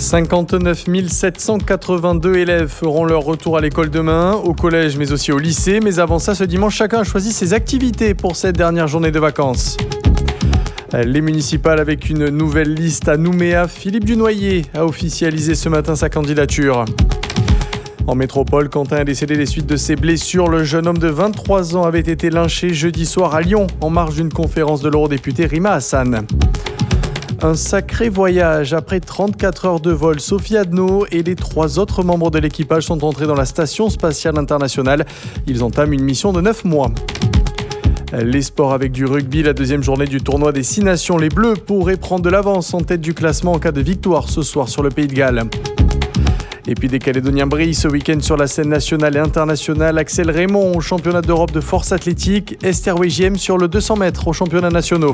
59 782 élèves feront leur retour à l'école demain, au collège mais aussi au lycée. Mais avant ça, ce dimanche, chacun a choisi ses activités pour cette dernière journée de vacances. Les municipales avec une nouvelle liste à Nouméa. Philippe Dunoyer a officialisé ce matin sa candidature. En métropole, Quentin a décédé des suites de ses blessures. Le jeune homme de 23 ans avait été lynché jeudi soir à Lyon en marge d'une conférence de l'eurodéputé Rima Hassan. Un sacré voyage. Après 34 heures de vol, Sophie Adno et les 3 autres membres de l'équipage sont entrés dans la Station spatiale internationale. Ils entament une mission de 9 mois. Les sports avec du rugby, la deuxième journée du tournoi des 6 nations. Les Bleus pourraient prendre de l'avance en tête du classement en cas de victoire ce soir sur le Pays de Galles. Et puis des Calédoniens brillent ce week-end sur la scène nationale et internationale. Axel Raymond au championnat d'Europe de force athlétique. Esther Wegiem sur le 200 mètres aux championnats nationaux.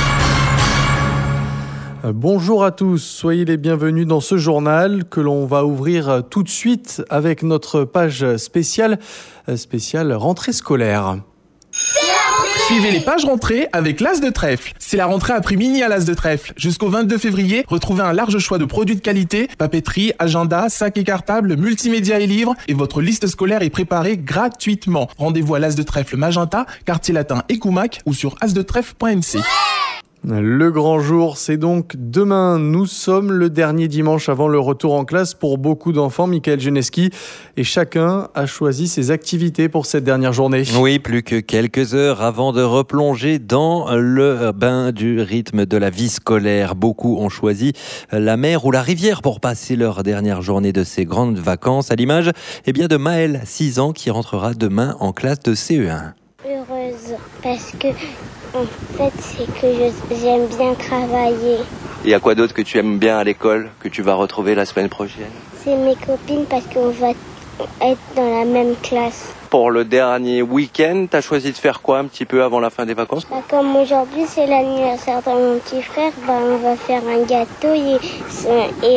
Bonjour à tous, soyez les bienvenus dans ce journal que l'on va ouvrir tout de suite avec notre page spéciale rentrée scolaire. Suivez les pages rentrées avec l'As de Trèfle. C'est la rentrée à prix mini à l'As de Trèfle. Jusqu'au 22 février, retrouvez un large choix de produits de qualité, papeterie, agenda, sacs écartables, multimédia et livres, et votre liste scolaire est préparée gratuitement. Rendez-vous à l'As de Trèfle Magenta, quartier latin Écoumac ou sur asdetrèfle.nc. Le grand jour, c'est donc demain. Nous sommes le dernier dimanche avant le retour en classe pour beaucoup d'enfants, Michael Geneski, et chacun a choisi ses activités pour cette dernière journée. Oui, plus que quelques heures avant de replonger dans le bain du rythme de la vie scolaire. Beaucoup ont choisi la mer ou la rivière pour passer leur dernière journée de ces grandes vacances, à l'image de Maëlle, 6 ans, qui rentrera demain en classe de CE1. Heureuse, parce que en fait, c'est que j'aime bien travailler. Il y a quoi d'autre que tu aimes bien à l'école, que tu vas retrouver la semaine prochaine? C'est mes copines parce qu'on va être dans la même classe. Pour le dernier week-end, t'as choisi de faire quoi un petit peu avant la fin des vacances? Comme aujourd'hui c'est l'anniversaire de mon petit frère, on va faire un gâteau et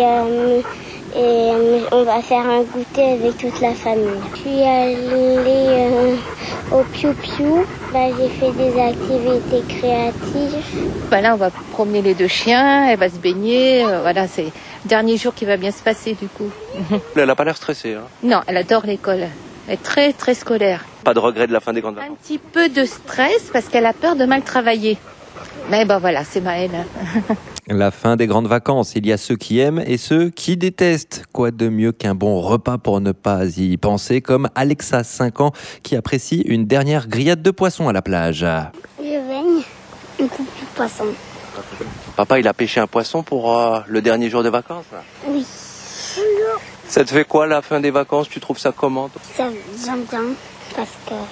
on va faire un goûter avec toute la famille. Je suis allée au Piu Piu. J'ai fait des activités créatives. Là, on va promener les 2 chiens, elle va se baigner. C'est le dernier jour qui va bien se passer du coup. Elle n'a pas l'air stressée. Hein. Non, elle adore l'école. Elle est très, très scolaire. Pas de regret de la fin des grandes vacances? Un petit peu de stress parce qu'elle a peur de mal travailler. Mais c'est Maëlle. La fin des grandes vacances, il y a ceux qui aiment et ceux qui détestent. Quoi de mieux qu'un bon repas pour ne pas y penser, comme Alexa, 5 ans, qui apprécie une dernière grillade de poisson à la plage. Je baigne une coupe de poisson. Papa, il a pêché un poisson pour le dernier jour de vacances? Oui. Ça te fait quoi la fin des vacances? Tu trouves ça comment? J'aime bien parce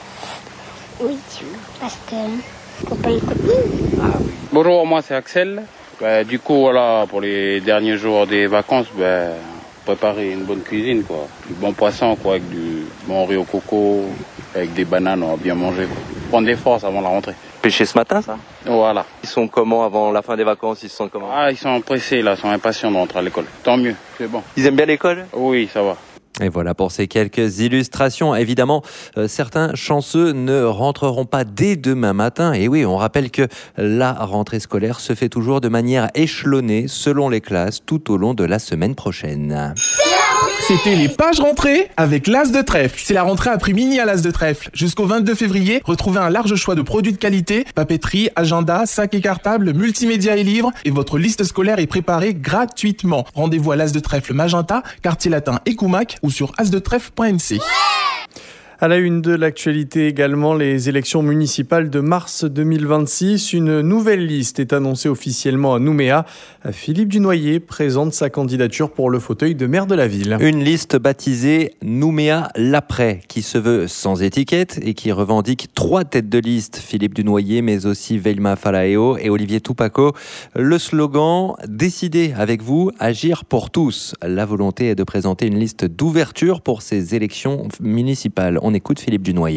que copain et copine. Bonjour, moi c'est Axel. Du coup, pour les derniers jours des vacances, préparer une bonne cuisine, quoi. Du bon poisson, quoi, avec du bon riz au coco, avec des bananes, on va bien manger, quoi. Prendre des forces avant la rentrée. Pêché ce matin, ça? Voilà. Ils sont comment avant la fin des vacances? Ils se sentent comment? Ils sont pressés, là, ils sont impatients de rentrer à l'école. Tant mieux, c'est bon. Ils aiment bien l'école? Oui, ça va. Et voilà pour ces quelques illustrations. Évidemment, certains chanceux ne rentreront pas dès demain matin. Et oui, on rappelle que la rentrée scolaire se fait toujours de manière échelonnée selon les classes tout au long de la semaine prochaine. C'était les pages rentrées avec l'As de Trèfle. C'est la rentrée à prix mini à l'As de Trèfle. Jusqu'au 22 février, retrouvez un large choix de produits de qualité, papeterie, agenda, sacs écartables, multimédia et livres, et votre liste scolaire est préparée gratuitement. Rendez-vous à l'As de Trèfle Magenta, quartier latin Écoumac ou sur asdetrèfle.nc. À la une de l'actualité également, les élections municipales de mars 2026. Une nouvelle liste est annoncée officiellement à Nouméa. Philippe Dunoyer présente sa candidature pour le fauteuil de maire de la ville. Une liste baptisée Nouméa l'après, qui se veut sans étiquette et qui revendique 3 têtes de liste. Philippe Dunoyer, mais aussi Velma Falaeo et Olivier Toupako. Le slogan « Décidez avec vous, agir pour tous ». La volonté est de présenter une liste d'ouverture pour ces élections municipales. On écoute Philippe Dunoyer.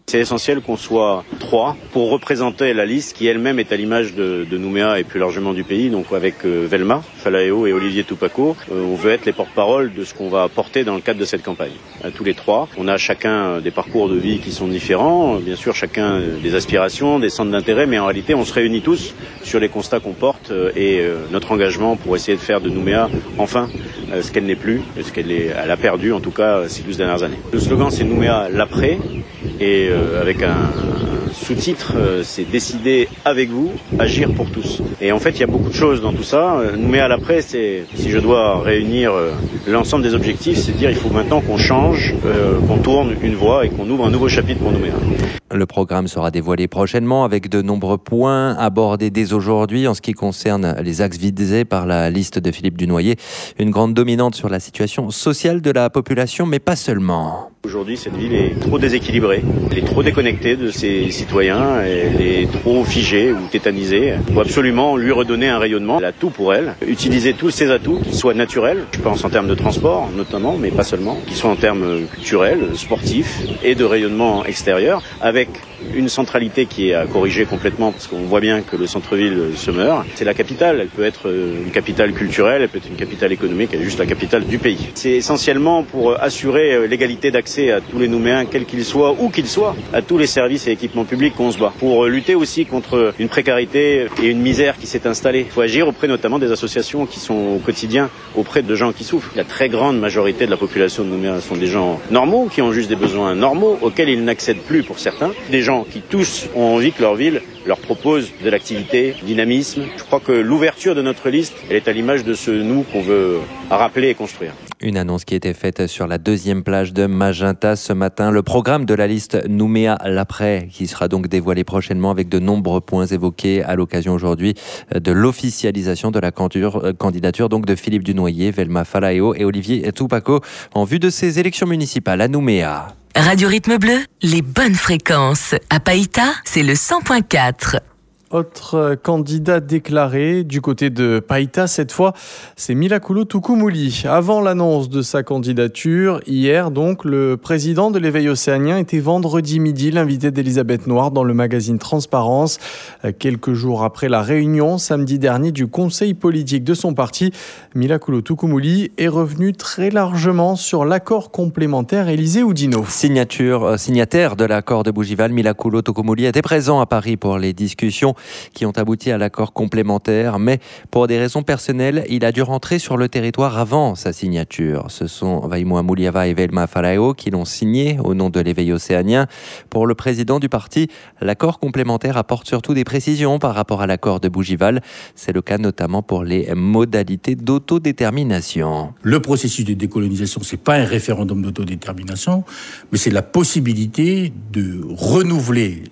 C'est essentiel qu'on soit 3 pour représenter la liste qui elle-même est à l'image de Nouméa et plus largement du pays. Donc avec Velma Falaeo et Olivier Toupako, on veut être les porte-parole de ce qu'on va porter dans le cadre de cette campagne. Tous les 3, on a chacun des parcours de vie qui sont différents, bien sûr chacun des aspirations, des centres d'intérêt, mais en réalité on se réunit tous sur les constats qu'on porte et notre engagement pour essayer de faire de Nouméa enfin ce qu'elle n'est plus, ce elle a perdu en tout cas ces 12 dernières années. Le slogan c'est Nouméa l'après. Et avec un sous-titre, c'est décider avec vous, agir pour tous. Et en fait, il y a beaucoup de choses dans tout ça. Nouméa à l'après, c'est, si je dois réunir l'ensemble des objectifs, c'est de dire il faut maintenant qu'on change, qu'on tourne une voie et qu'on ouvre un nouveau chapitre pour Nouméa. Le programme sera dévoilé prochainement avec de nombreux points abordés dès aujourd'hui en ce qui concerne les axes visés par la liste de Philippe Dunoyer. Une grande dominante sur la situation sociale de la population, mais pas seulement. Aujourd'hui, cette ville est trop déséquilibrée, elle est trop déconnectée de ses citoyens, elle est trop figée ou tétanisée. Il faut absolument lui redonner un rayonnement. Elle a tout pour elle. Utiliser tous ses atouts, qu'ils soient naturels, je pense en termes de transport notamment, mais pas seulement, qu'ils soient en termes culturels, sportifs et de rayonnement extérieur, avec une centralité qui est à corriger complètement, parce qu'on voit bien que le centre-ville se meurt. C'est la capitale, elle peut être une capitale culturelle, elle peut être une capitale économique, elle est juste la capitale du pays. C'est essentiellement pour assurer l'égalité d'accès à tous les Nouméens, quels qu'ils soient, où qu'ils soient, à tous les services et équipements publics qu'on se bat. Pour lutter aussi contre une précarité et une misère qui s'est installée. Il faut agir auprès notamment des associations qui sont au quotidien auprès de gens qui souffrent. La très grande majorité de la population de Nouméa sont des gens normaux, qui ont juste des besoins normaux, auxquels ils n'accèdent plus pour certains. Des gens qui tous ont envie que leur ville leur propose de l'activité, dynamisme. Je crois que l'ouverture de notre liste, elle est à l'image de ce nous qu'on veut rappeler et construire. Une annonce qui était faite sur la deuxième plage de Magenta ce matin. Le programme de la liste Nouméa l'après, qui sera donc dévoilé prochainement avec de nombreux points évoqués à l'occasion aujourd'hui de l'officialisation de la candidature donc de Philippe Dunoyer, Velma Falaeo et Olivier Toupako en vue de ces élections municipales à Nouméa. Radio Rythme Bleu, les bonnes fréquences. À Païta, c'est le 100.4. Autre candidat déclaré du côté de Païta, cette fois, c'est Milakulo Tukumuli. Avant l'annonce de sa candidature, hier donc, le président de l'éveil océanien était vendredi midi l'invité d'Elisabeth Noir dans le magazine Transparence. Quelques jours après la réunion, samedi dernier, du conseil politique de son parti, Milakulo Tukumuli est revenu très largement sur l'accord complémentaire Élysée-Oudinot. Signataire de l'accord de Bougival, Milakulo Tukumuli était présent à Paris pour les discussions qui ont abouti à l'accord complémentaire, mais pour des raisons personnelles, il a dû rentrer sur le territoire avant sa signature. Ce sont Vaimoa Mouliava et Velma Falaeo qui l'ont signé au nom de l'éveil océanien. Pour le président du parti, l'accord complémentaire apporte surtout des précisions par rapport à l'accord de Bougival. C'est le cas notamment pour les modalités d'autodétermination. Le processus de décolonisation, c'est pas un référendum d'autodétermination, mais c'est la possibilité de renouveler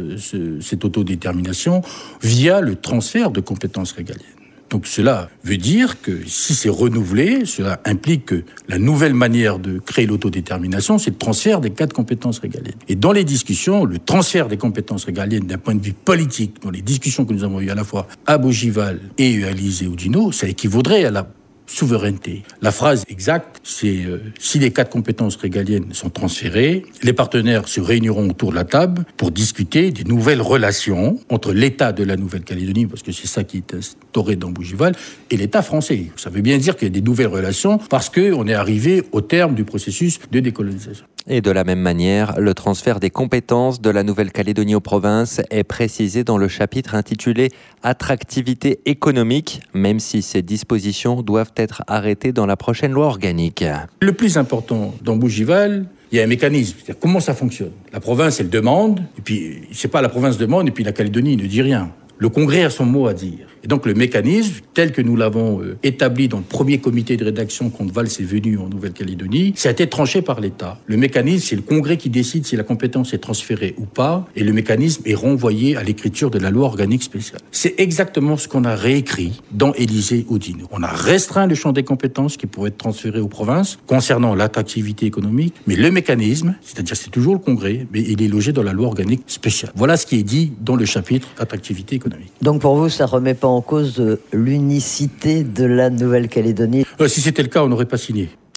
cette autodétermination via le transfert de compétences régaliennes. Donc cela veut dire que si c'est renouvelé, cela implique que la nouvelle manière de créer l'autodétermination, c'est le transfert des 4 compétences régaliennes. Et dans les discussions, le transfert des compétences régaliennes d'un point de vue politique, dans les discussions que nous avons eues à la fois à Bougival et à Élysée-Oudinot, ça équivaudrait à la souveraineté. La phrase exacte, c'est si les 4 compétences régaliennes sont transférées, les partenaires se réuniront autour de la table pour discuter des nouvelles relations entre l'État de la Nouvelle-Calédonie, parce que c'est ça qui est instauré dans Bougival, et l'État français. Ça veut bien dire qu'il y a des nouvelles relations parce qu'on est arrivé au terme du processus de décolonisation. Et de la même manière, le transfert des compétences de la Nouvelle-Calédonie aux provinces est précisé dans le chapitre intitulé « Attractivité économique », même si ces dispositions doivent être arrêtées dans la prochaine loi organique. Le plus important dans Bougival, il y a un mécanisme. C'est-à-dire comment ça fonctionne. La province, elle demande, et puis c'est pas la province demande, et puis la Calédonie ne dit rien. Le Congrès a son mot à dire. Et donc le mécanisme, tel que nous l'avons établi dans le premier comité de rédaction quand Valls est venu en Nouvelle-Calédonie, ça a été tranché par l'État. Le mécanisme, c'est le Congrès qui décide si la compétence est transférée ou pas, et le mécanisme est renvoyé à l'écriture de la loi organique spéciale. C'est exactement ce qu'on a réécrit dans Élysée-Oudinot. On a restreint le champ des compétences qui pourraient être transférées aux provinces concernant l'attractivité économique, mais le mécanisme, c'est-à-dire c'est toujours le Congrès, mais il est logé dans la loi organique spéciale. Voilà ce qui est dit dans le chapitre attractivité économique. Donc pour vous, ça ne remet pas en cause l'unicité de la Nouvelle-Calédonie ? Si c'était le cas, on n'aurait pas signé.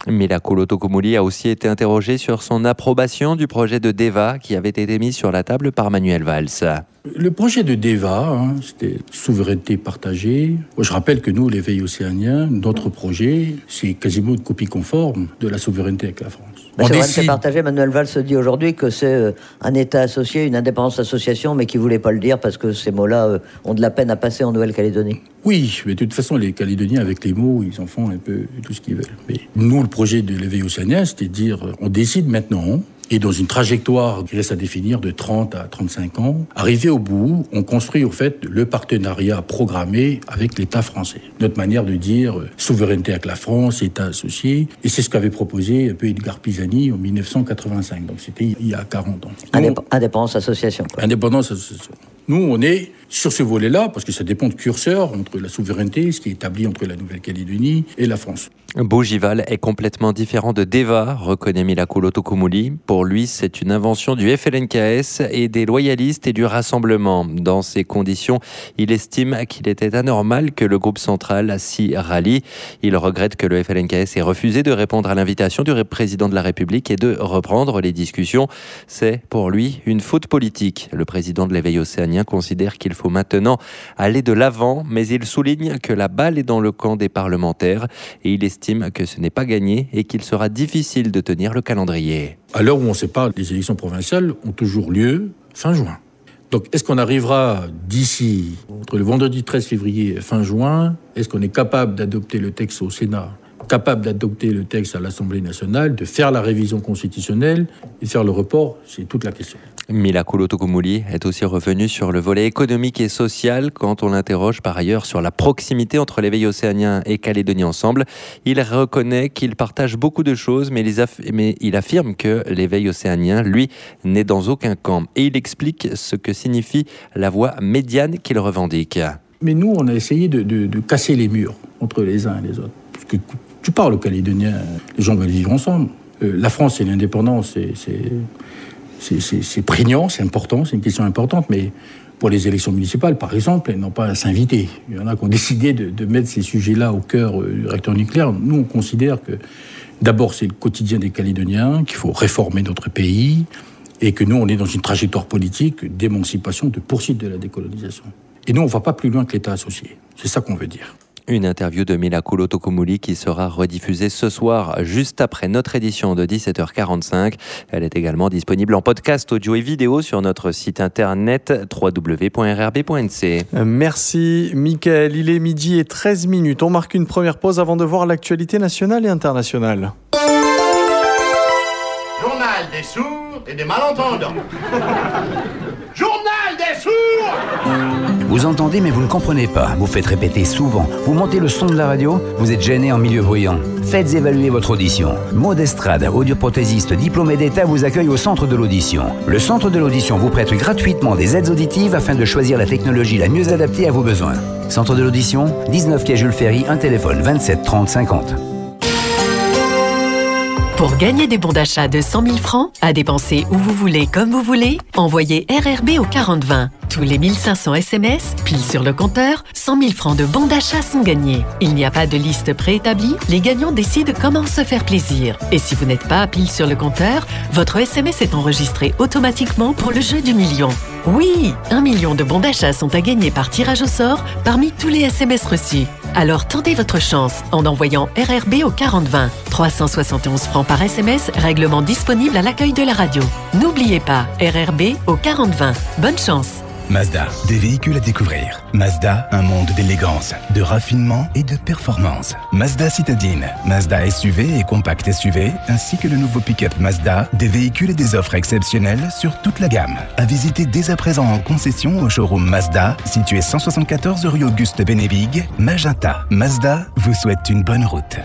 Mila Kulotokumuli a aussi été interrogée sur son approbation du projet de DEVA qui avait été mis sur la table par Manuel Valls. Le projet de DEVA, c'était souveraineté partagée. Moi, je rappelle que nous, l'éveil océanien, notre projet, c'est quasiment une copie conforme de la souveraineté avec la France. La souveraineté partagée, Manuel Valls se dit aujourd'hui que c'est un État associé, une indépendance association, mais qui ne voulait pas le dire parce que ces mots-là ont de la peine à passer en Nouvelle-Calédonie. Oui, mais de toute façon, les Calédoniens, avec les mots, ils en font un peu tout ce qu'ils veulent. Mais nous, le projet de l'éveil océanien, c'était de dire, on décide maintenant, et dans une trajectoire qui reste à définir de 30 à 35 ans, arrivé au bout, on construit au fait le partenariat programmé avec l'État français. Notre manière de dire souveraineté avec la France, État associé, et c'est ce qu'avait proposé un peu Edgar Pisani en 1985, donc c'était il y a 40 ans. Indépendance association. Quoi. Indépendance association. Nous, on est sur ce volet-là, parce que ça dépend de curseur entre la souveraineté, ce qui est établi entre la Nouvelle-Calédonie et la France. Bougival est complètement différent de DEVA, reconnaît Mila Kulotokumuli. Pour lui, c'est une invention du FLNKS et des loyalistes et du Rassemblement. Dans ces conditions, il estime qu'il était anormal que le groupe central s'y rallie. Il regrette que le FLNKS ait refusé de répondre à l'invitation du président de la République et de reprendre les discussions. C'est pour lui une faute politique. Le président de l'éveil océanien considère qu'il faut maintenant aller de l'avant, mais il souligne que la balle est dans le camp des parlementaires et il estime que ce n'est pas gagné et qu'il sera difficile de tenir le calendrier. À l'heure où on sait pas, les élections provinciales ont toujours lieu fin juin. Donc, est-ce qu'on arrivera d'ici, entre le vendredi 13 février et fin juin, est-ce qu'on est capable d'adopter le texte au Sénat, capable d'adopter le texte à l'Assemblée nationale, de faire la révision constitutionnelle et de faire le report? C'est toute la question. Mila Kulotokumuli est aussi revenue sur le volet économique et social quand on l'interroge par ailleurs sur la proximité entre l'éveil océanien et Calédonie Ensemble. Il reconnaît qu'il partage beaucoup de choses, mais il affirme que l'éveil océanien, lui, n'est dans aucun camp. Et il explique ce que signifie la voie médiane qu'il revendique. Mais nous, on a essayé de casser les murs entre les uns et les autres. Parce que tu parles aux Calédoniens, les gens veulent vivre ensemble. La France et l'indépendance, c'est prégnant, c'est important, c'est une question importante, mais pour les élections municipales, par exemple, elles n'ont pas à s'inviter. Il y en a qui ont décidé de mettre ces sujets-là au cœur du réacteur nucléaire. Nous, on considère que, d'abord, c'est le quotidien des Calédoniens, qu'il faut réformer notre pays, et que nous, on est dans une trajectoire politique d'émancipation, de poursuite de la décolonisation. Et nous, on ne va pas plus loin que l'État associé. C'est ça qu'on veut dire. Une interview de Mila Kulotokumuli qui sera rediffusée ce soir juste après notre édition de 17h45. Elle est également disponible en podcast audio et vidéo sur notre site internet www.rrb.nc. Merci Mickaël, il est 12h13. On marque une première pause avant de voir l'actualité nationale et internationale. Journal des sourds et des malentendants. Journal des sourds! Vous entendez mais vous ne comprenez pas. Vous faites répéter souvent. Vous montez le son de la radio, vous êtes gêné en milieu bruyant. Faites évaluer votre audition. Maud Estrade, audioprothésiste diplômé d'État, vous accueille au Centre de l'Audition. Le Centre de l'Audition vous prête gratuitement des aides auditives afin de choisir la technologie la mieux adaptée à vos besoins. Centre de l'Audition, 19 quai Jules Ferry, un téléphone 27 30 50. Pour gagner des bons d'achat de 100 000 francs, à dépenser où vous voulez, comme vous voulez, envoyez RRB au 4020. Tous les 1500 SMS, pile sur le compteur, 100 000 francs de bons d'achat sont gagnés. Il n'y a pas de liste préétablie, les gagnants décident comment se faire plaisir. Et si vous n'êtes pas pile sur le compteur, votre SMS est enregistré automatiquement pour le jeu du million. Oui, 1 million de bons d'achat sont à gagner par tirage au sort parmi tous les SMS reçus. Alors tentez votre chance en envoyant RRB au 4020. 371 francs par SMS, règlement disponible à l'accueil de la radio. N'oubliez pas, RRB au 4020. Bonne chance! Mazda, des véhicules à découvrir. Mazda, un monde d'élégance, de raffinement et de performance. Mazda Citadine, Mazda SUV et compact SUV, ainsi que le nouveau pick-up Mazda, des véhicules et des offres exceptionnelles sur toute la gamme. À visiter dès à présent en concession au showroom Mazda, situé 174 rue Auguste Bénébig, Magenta. Mazda vous souhaite une bonne route.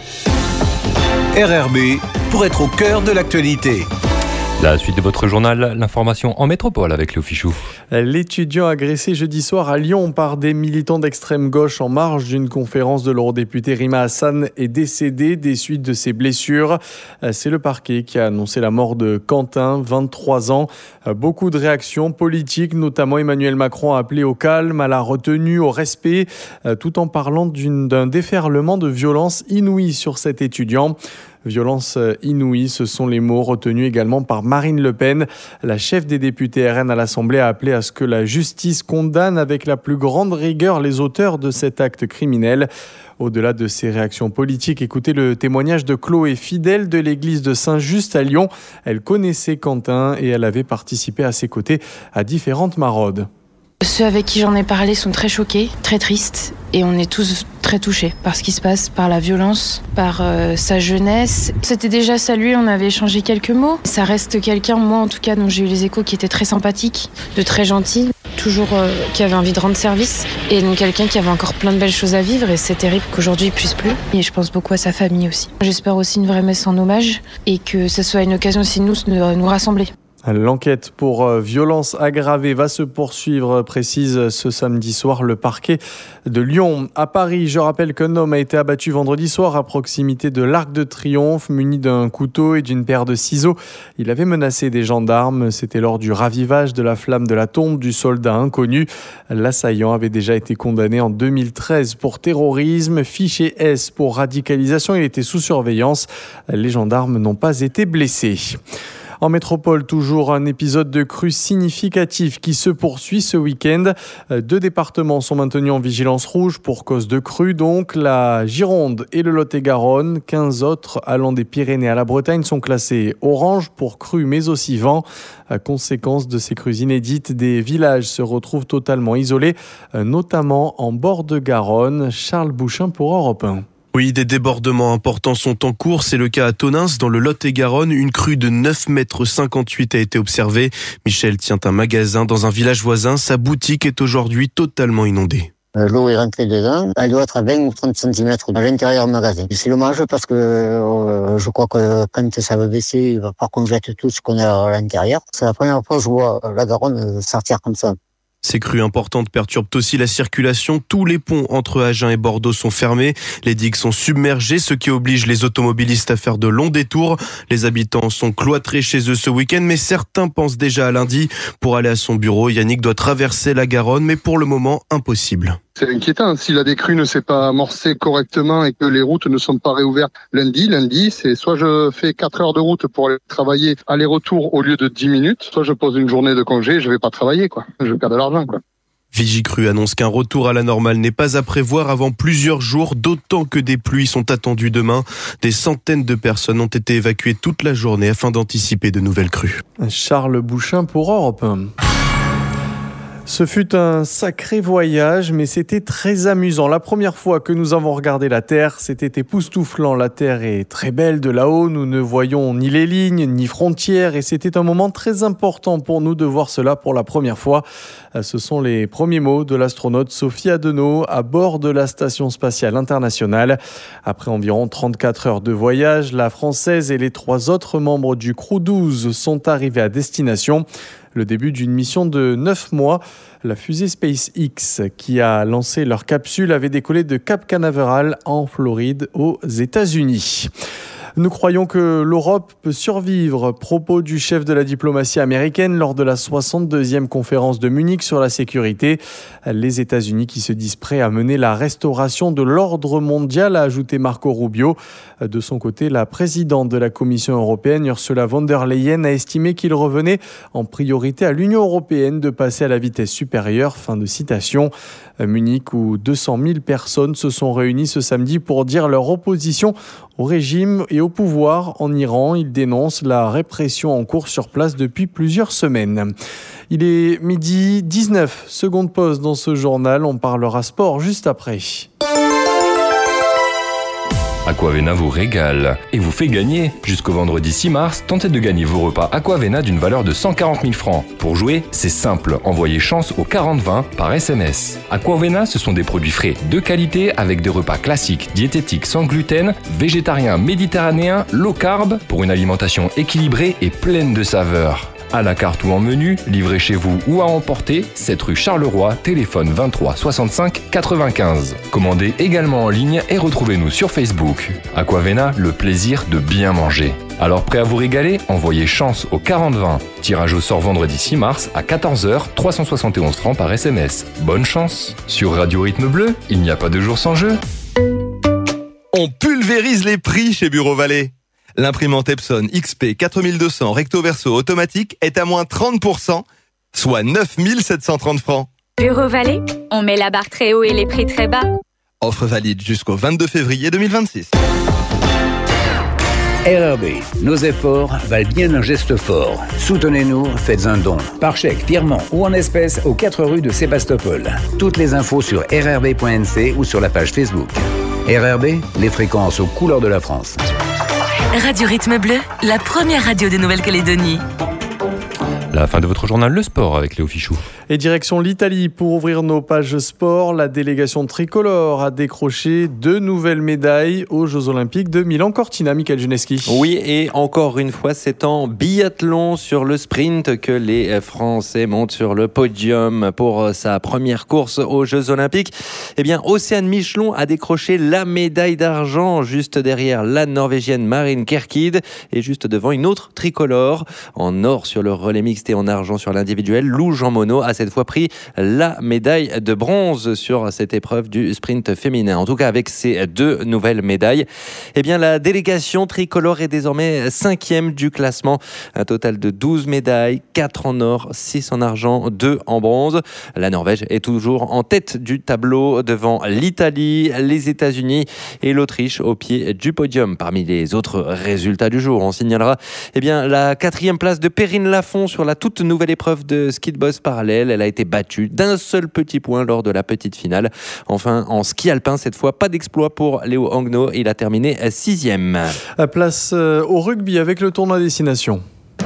RRB, pour être au cœur de l'actualité. La suite de votre journal, l'information en métropole avec Léo Fichou. L'étudiant agressé jeudi soir à Lyon par des militants d'extrême gauche en marge d'une conférence de l'eurodéputé Rima Hassan est décédé des suites de ses blessures. C'est le parquet qui a annoncé la mort de Quentin, 23 ans. Beaucoup de réactions politiques, notamment Emmanuel Macron a appelé au calme, à la retenue, au respect, tout en parlant d'un déferlement de violence inouïe sur cet étudiant. Violence inouïe, ce sont les mots retenus également par Marine Le Pen. La chef des députés RN à l'Assemblée a appelé à ce que la justice condamne avec la plus grande rigueur les auteurs de cet acte criminel. Au-delà de ces réactions politiques, écoutez le témoignage de Chloé, fidèle de l'église de Saint-Just à Lyon. Elle connaissait Quentin et elle avait participé à ses côtés à différentes maraudes. Ceux avec qui j'en ai parlé sont très choqués, très tristes, et on est tous très touchés par ce qui se passe, par la violence, par sa jeunesse. C'était déjà salué, on avait échangé quelques mots. Ça reste quelqu'un, moi en tout cas, dont j'ai eu les échos, qui était très sympathique, de très gentil, toujours qui avait envie de rendre service, et donc quelqu'un qui avait encore plein de belles choses à vivre, et c'est terrible qu'aujourd'hui il puisse plus. Et je pense beaucoup à sa famille aussi. J'espère aussi une vraie messe en hommage, et que ce soit une occasion aussi de nous rassembler. L'enquête pour violence aggravée va se poursuivre, précise ce samedi soir le parquet de Lyon. À Paris, je rappelle qu'un homme a été abattu vendredi soir à proximité de l'Arc de Triomphe, muni d'un couteau et d'une paire de ciseaux. Il avait menacé des gendarmes. C'était lors du ravivage de la flamme de la tombe du soldat inconnu. L'assaillant avait déjà été condamné en 2013 pour terrorisme, fiché S pour radicalisation. Il était sous surveillance. Les gendarmes n'ont pas été blessés. En métropole, toujours un épisode de crue significatif qui se poursuit ce week-end. 2 départements sont maintenus en vigilance rouge pour cause de crue, donc la Gironde et le Lot-et-Garonne. 15 autres allant des Pyrénées à la Bretagne sont classés orange pour crue mais aussi vent. À conséquence de ces crues inédites, des villages se retrouvent totalement isolés, notamment en bord de Garonne. Charles Bouchin pour Europe 1. Oui, des débordements importants sont en cours. C'est le cas à Tonneins, dans le Lot-et-Garonne. Une crue de 9,58 m a été observée. Michel tient un magasin dans un village voisin. Sa boutique est aujourd'hui totalement inondée. L'eau est rentrée dedans. Elle doit être à 20 ou 30 cm à l'intérieur du magasin. C'est dommage parce que je crois que quand ça va baisser, il va falloir qu'on jette tout ce qu'on a à l'intérieur. C'est la première fois que je vois la Garonne sortir comme ça. Ces crues importantes perturbent aussi la circulation. Tous les ponts entre Agen et Bordeaux sont fermés. Les digues sont submergées, ce qui oblige les automobilistes à faire de longs détours. Les habitants sont cloîtrés chez eux ce week-end, mais certains pensent déjà à lundi. Pour aller à son bureau, Yannick doit traverser la Garonne, mais pour le moment, impossible. C'est inquiétant. Si la décrue ne s'est pas amorcée correctement et que les routes ne sont pas réouvertes lundi, c'est soit je fais 4 heures de route pour aller travailler aller-retour au lieu de 10 minutes, soit je pose une journée de congé et je vais pas travailler, quoi. Je perds de l'argent, quoi. Vigicru annonce qu'un retour à la normale n'est pas à prévoir avant plusieurs jours, d'autant que des pluies sont attendues demain. Des centaines de personnes ont été évacuées toute la journée afin d'anticiper de nouvelles crues. Charles Bouchin pour Europe 1. Ce fut un sacré voyage, mais c'était très amusant. La première fois que nous avons regardé la Terre, c'était époustouflant. La Terre est très belle de là-haut, nous ne voyons ni les lignes, ni frontières, et c'était un moment très important pour nous de voir cela pour la première fois. Ce sont les premiers mots de l'astronaute Sophie Adenau à bord de la Station spatiale internationale. Après environ 34 heures de voyage, la Française et les 3 autres membres du Crew 12 sont arrivés à destination. Le début d'une mission de 9 mois. La fusée SpaceX qui a lancé leur capsule avait décollé de Cap Canaveral en Floride aux États-Unis. Nous croyons que l'Europe peut survivre. Propos du chef de la diplomatie américaine lors de la 62e conférence de Munich sur la sécurité. Les États-Unis qui se disent prêts à mener la restauration de l'ordre mondial, a ajouté Marco Rubio. De son côté, la présidente de la Commission européenne, Ursula von der Leyen, a estimé qu'il revenait en priorité à l'Union européenne de passer à la vitesse supérieure. Fin de citation. Munich, où 200 000 personnes se sont réunies ce samedi pour dire leur opposition au régime et au pouvoir en Iran. Ils dénoncent la répression en cours sur place depuis plusieurs semaines. Il est 12h19, seconde pause dans ce journal. On parlera sport juste après. Aquavena vous régale et vous fait gagner. Jusqu'au vendredi 6 mars, tentez de gagner vos repas Aquavena d'une valeur de 140 000 francs. Pour jouer, c'est simple, envoyez chance au 40-20 par SMS. Aquavena, ce sont des produits frais de qualité avec des repas classiques, diététiques sans gluten, végétariens, méditerranéens, low carb pour une alimentation équilibrée et pleine de saveurs. À la carte ou en menu, livré chez vous ou à emporter, 7 rue Charleroi, téléphone 23 65 95. Commandez également en ligne et retrouvez-nous sur Facebook. Aquavena, le plaisir de bien manger. Alors prêt à vous régaler? Envoyez chance au 40-20. Tirage au sort vendredi 6 mars à 14h, 371 francs par SMS. Bonne chance! Sur Radio Rythme Bleu, il n'y a pas de jour sans jeu. On pulvérise les prix chez Bureau Vallée. L'imprimante Epson XP 4200 recto verso automatique est à moins 30%, soit 9 730 francs. Bureau Vallée, on met la barre très haut et les prix très bas. Offre valide jusqu'au 22 février 2026. RRB, nos efforts valent bien un geste fort. Soutenez-nous, faites un don. Par chèque, virement ou en espèces aux 4 rues de Sébastopol. Toutes les infos sur rrb.nc ou sur la page Facebook. RRB, les fréquences aux couleurs de la France. Radio Rythme Bleu, la première radio de Nouvelle-Calédonie. La fin de votre journal Le Sport avec Léo Fichou. Et direction l'Italie pour ouvrir nos pages sport. La délégation tricolore a décroché 2 nouvelles médailles aux Jeux Olympiques de Milan-Cortina. Michael Juneski. Oui, et encore une fois, c'est en biathlon sur le sprint que les Français montent sur le podium pour sa première course aux Jeux Olympiques. Eh bien, Océane Michelon a décroché la médaille d'argent juste derrière la Norvégienne Marin Kjerkid et juste devant une autre tricolore. En or sur le relais mixte et en argent sur l'individuel, Lou Jean Monod a cette fois pris la médaille de bronze sur cette épreuve du sprint féminin. En tout cas, avec ces 2 nouvelles médailles, eh bien, la délégation tricolore est désormais 5e du classement. Un total de 12 médailles, 4 en or, 6 en argent, 2 en bronze. La Norvège est toujours en tête du tableau devant l'Italie, les États-Unis et l'Autriche au pied du podium. Parmi les autres résultats du jour, on signalera eh bien, la 4e place de Perrine Lafont sur la toute nouvelle épreuve de ski de boss parallèle. Elle a été battue d'un seul petit point lors de la petite finale. Enfin, en ski alpin, cette fois, pas d'exploit pour Léo Angno. Il a terminé 6e. Place au rugby avec le tournoi Destination.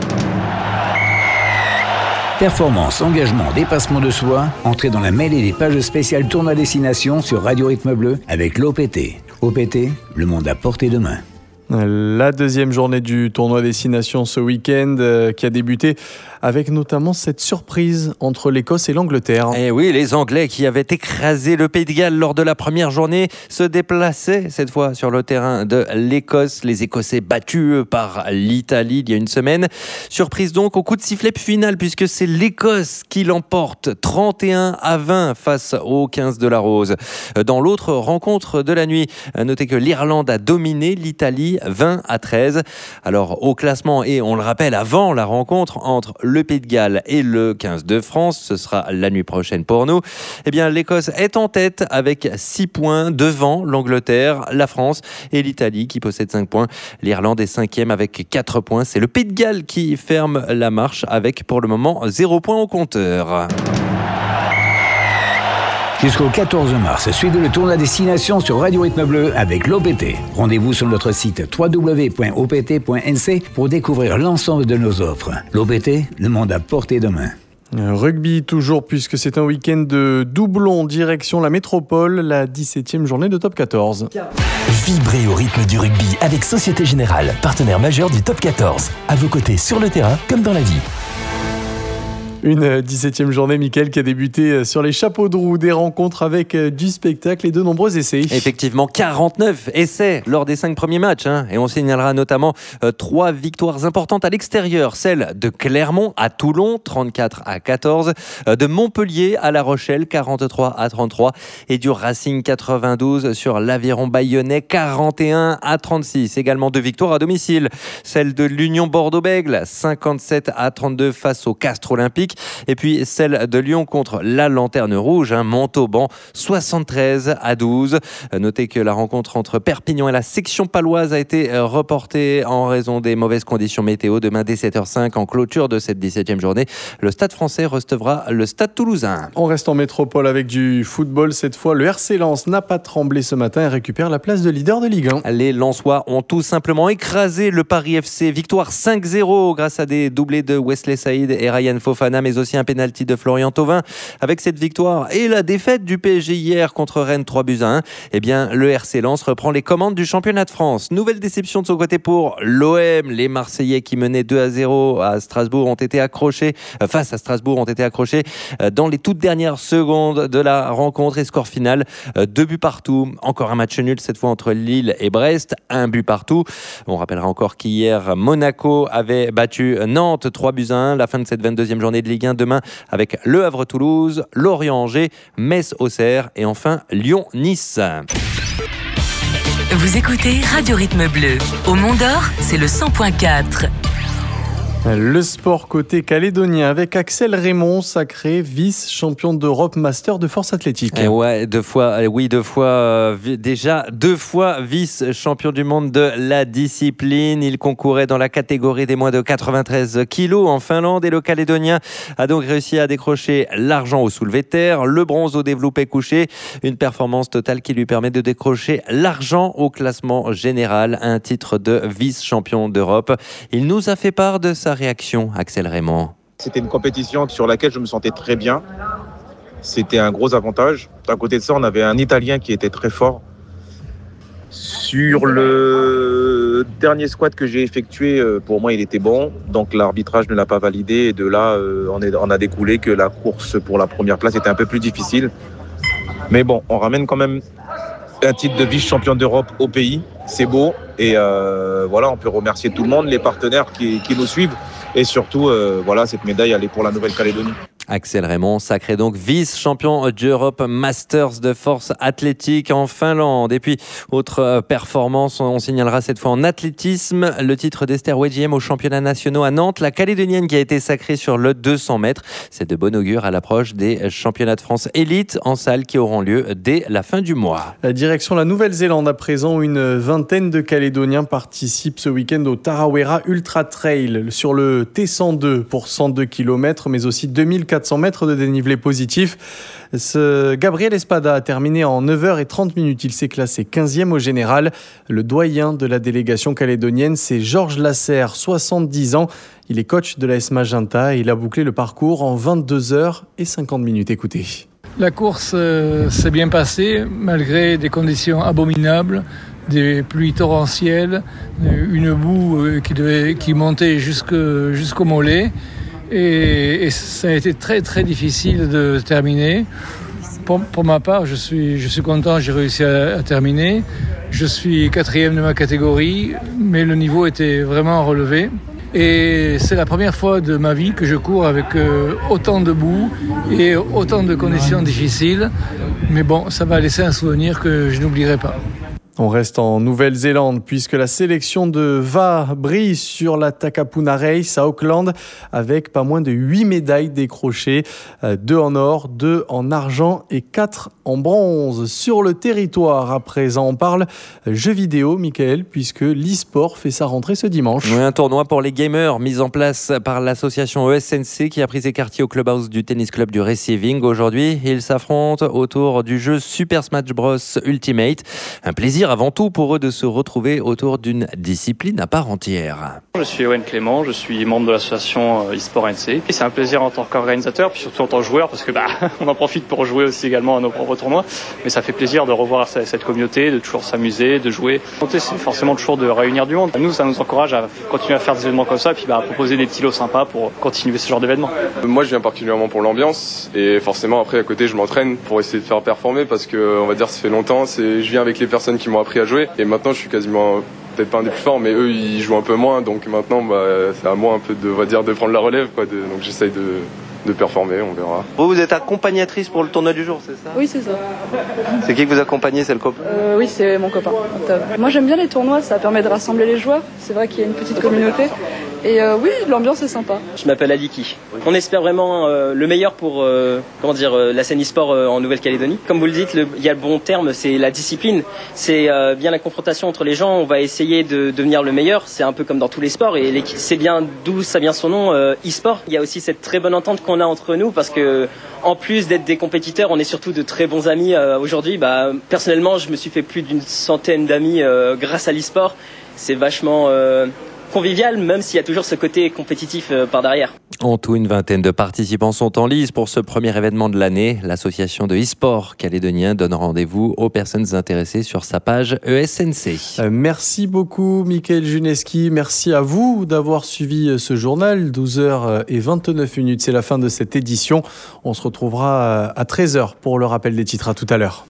Performance, engagement, dépassement de soi, entrez dans la mêlée des pages spéciales Tournoi Destination sur Radio Rythme Bleu avec l'OPT. OPT, le monde à portée de main. La 2e journée du tournoi Destination ce week-end qui a débuté avec notamment cette surprise entre l'Écosse et l'Angleterre. Et oui, les Anglais qui avaient écrasé le Pays de Galles lors de la première journée se déplaçaient cette fois sur le terrain de l'Écosse. Les Écossais battus par l'Italie il y a une semaine. Surprise donc au coup de sifflet final puisque c'est l'Écosse qui l'emporte 31-20 face aux 15 de la Rose. Dans l'autre rencontre de la nuit, notez que l'Irlande a dominé l'Italie 20-13. Alors au classement et on le rappelle avant la rencontre entre le Pays de Galles et le 15 de France, ce sera la nuit prochaine pour nous. Eh bien l'Écosse est en tête avec 6 points devant l'Angleterre, la France et l'Italie qui possède 5 points. L'Irlande est 5e avec 4 points. C'est le Pays de Galles qui ferme la marche avec pour le moment 0 points au compteur. Jusqu'au 14 mars, suivez le tournoi Destination sur Radio Rythme Bleu avec l'OPT. Rendez-vous sur notre site www.opt.nc pour découvrir l'ensemble de nos offres. L'OPT, le monde à portée de main. Rugby toujours puisque c'est un week-end de doublon direction la métropole, la 17e journée de Top 14. Vibrez au rythme du rugby avec Société Générale, partenaire majeur du Top 14. À vos côtés sur le terrain comme dans la vie. Une 17e journée, Mickaël, qui a débuté sur les chapeaux de roue, des rencontres avec du spectacle et de nombreux essais. Effectivement, 49 essais lors des 5 premiers matchs. Et on signalera notamment 3 victoires importantes à l'extérieur. Celle de Clermont à Toulon, 34-14. De Montpellier à La Rochelle, 43-33. Et du Racing 92 sur l'Aviron Bayonnais, 41-36. Également 2 victoires à domicile. Celle de l'Union Bordeaux-Bègles, 57-32 face au Castres Olympique. Et puis celle de Lyon contre la Lanterne Rouge, Montauban, 73-12. Notez que la rencontre entre Perpignan et la section paloise a été reportée en raison des mauvaises conditions météo. Demain dès 7h05, en clôture de cette 17e journée, le Stade français recevra le Stade toulousain. On reste en métropole avec du football. Cette fois, le RC Lens n'a pas tremblé ce matin et récupère la place de leader de Ligue 1. Les Lensois ont tout simplement écrasé le Paris FC. Victoire 5-0 grâce à des doublés de Wesley Saïd et Ryan Fofana, mais aussi un pénalty de Florian Thauvin. Avec cette victoire et la défaite du PSG hier contre Rennes 3-1, eh bien, le RC Lens reprend les commandes du championnat de France. Nouvelle déception de son côté pour l'OM. Les Marseillais qui menaient 2-0 à Strasbourg ont été accrochés, face à Strasbourg ont été accrochés dans les toutes dernières secondes de la rencontre et score final 2 buts partout. Encore un match nul cette fois entre Lille et Brest, 1 but partout. On rappellera encore qu'hier Monaco avait battu Nantes 3-1. La fin de cette 22e journée de Ligue 1 demain avec Le Havre-Toulouse, Lorient-Angers, Metz-Auxerre et enfin Lyon-Nice. Vous écoutez Radio Rythme Bleu. Au Mont d'Or, c'est le 100.4. Le sport côté calédonien avec Axel Raymond, sacré vice-champion d'Europe master de force athlétique. Ouais, deux fois vice-champion du monde de la discipline. Il concourait dans la catégorie des moins de 93 kilos en Finlande et le Calédonien a donc réussi à décrocher l'argent au soulevé de terre, le bronze au développé couché, une performance totale qui lui permet de décrocher l'argent au classement général, un titre de vice-champion d'Europe. Il nous a fait part de sa réaction, Axel Raymond. C'était une compétition sur laquelle je me sentais très bien. C'était un gros avantage. À côté de ça, on avait un Italien qui était très fort. Sur le dernier squat que j'ai effectué, pour moi, il était bon. Donc l'arbitrage ne l'a pas validé. Et de là, on a découlé que la course pour la première place était un peu plus difficile. Mais bon, on ramène quand même un titre de vice-champion d'Europe au pays. C'est beau. Et voilà, on peut remercier tout le monde, les partenaires qui nous suivent. Et surtout, cette médaille, elle est pour la Nouvelle-Calédonie. Axel Raymond, sacré donc vice-champion d'Europe Masters de force athlétique en Finlande. Et puis, autre performance, on signalera cette fois en athlétisme, le titre d'Esther Wedjiem aux championnats nationaux à Nantes. La Calédonienne qui a été sacrée sur le 200 mètres. C'est de bon augure à l'approche des championnats de France élite en salle qui auront lieu dès la fin du mois. La direction la Nouvelle-Zélande à présent, une vingtaine de Calédoniens participent ce week-end au Tarawera Ultra Trail sur le T102 pour 102 km, mais aussi 2400 mètres de dénivelé positif. Gabriel Espada a terminé en 9h30. Il s'est classé 15e au général. Le doyen de la délégation calédonienne, c'est Georges Lasserre, 70 ans. Il est coach de l'AS Magenta et il a bouclé le parcours en 22h50. Écoutez. La course s'est bien passée malgré des conditions abominables, des pluies torrentielles, une boue qui montait jusqu'au mollet. Et ça a été très très difficile de terminer. Pour ma part, je suis content, j'ai réussi à terminer. Je suis 4e de ma catégorie, mais le niveau était vraiment relevé. Et c'est la première fois de ma vie que je cours avec autant de boue et autant de conditions difficiles. Mais bon, ça va laisser un souvenir que je n'oublierai pas. On reste en Nouvelle-Zélande puisque la sélection de VA brille sur la Takapuna Race à Auckland avec pas moins de 8 médailles décrochées, 2 en or, 2 en argent et 4 en bronze. Sur le territoire, à présent, on parle jeux vidéo, Michael, puisque l'e-sport fait sa rentrée ce dimanche. Oui, un tournoi pour les gamers mis en place par l'association ESNC qui a pris ses quartiers au clubhouse du tennis club du Receiving. Aujourd'hui, ils s'affrontent autour du jeu Super Smash Bros Ultimate. Un plaisir avant tout pour eux de se retrouver autour d'une discipline à part entière. Je suis Owen Clément, je suis membre de l'association eSport NC. Et c'est un plaisir en tant qu'organisateur, puis surtout en tant que joueur, parce que on en profite pour jouer aussi également à nos propres tournois. Mais ça fait plaisir de revoir cette communauté, de toujours s'amuser, de jouer. C'est forcément toujours de réunir du monde. Nous, ça nous encourage à continuer à faire des événements comme ça, puis à proposer des petits lots sympas pour continuer ce genre d'événements. Moi, je viens particulièrement pour l'ambiance, et forcément après à côté, je m'entraîne pour essayer de faire performer, parce que on va dire ça fait longtemps. Je viens avec les personnes qui m'ont appris à jouer, et maintenant je suis quasiment peut-être pas un des plus forts, mais eux ils jouent un peu moins, donc maintenant c'est à moi un peu de prendre la relève, quoi. Donc j'essaye de performer, on verra. Vous êtes accompagnatrice pour le tournoi du jour, c'est ça ? Oui, c'est ça. C'est qui que vous accompagnez, c'est le copain ? Oui, c'est mon copain. Moi j'aime bien les tournois, ça permet de rassembler les joueurs, c'est vrai qu'il y a une petite communauté. Et oui, l'ambiance est sympa. Je m'appelle Aliki. On espère vraiment le meilleur pour la scène e-sport en Nouvelle-Calédonie. Comme vous le dites, il y a le bon terme, c'est la discipline. C'est bien la confrontation entre les gens. On va essayer de devenir le meilleur. C'est un peu comme dans tous les sports. Et c'est bien d'où ça vient son nom, e-sport. Il y a aussi cette très bonne entente qu'on a entre nous parce que en plus d'être des compétiteurs, on est surtout de très bons amis aujourd'hui. Personnellement, je me suis fait plus d'une centaine d'amis grâce à l'e-sport. C'est vachement convivial, même s'il y a toujours ce côté compétitif par derrière. En tout, une vingtaine de participants sont en lice pour ce premier événement de l'année. L'association de e-sport calédonien donne rendez-vous aux personnes intéressées sur sa page ESNC. Merci beaucoup, Michael Juneski. Merci à vous d'avoir suivi ce journal. 12h29, c'est la fin de cette édition. On se retrouvera à 13h pour le rappel des titres. À tout à l'heure.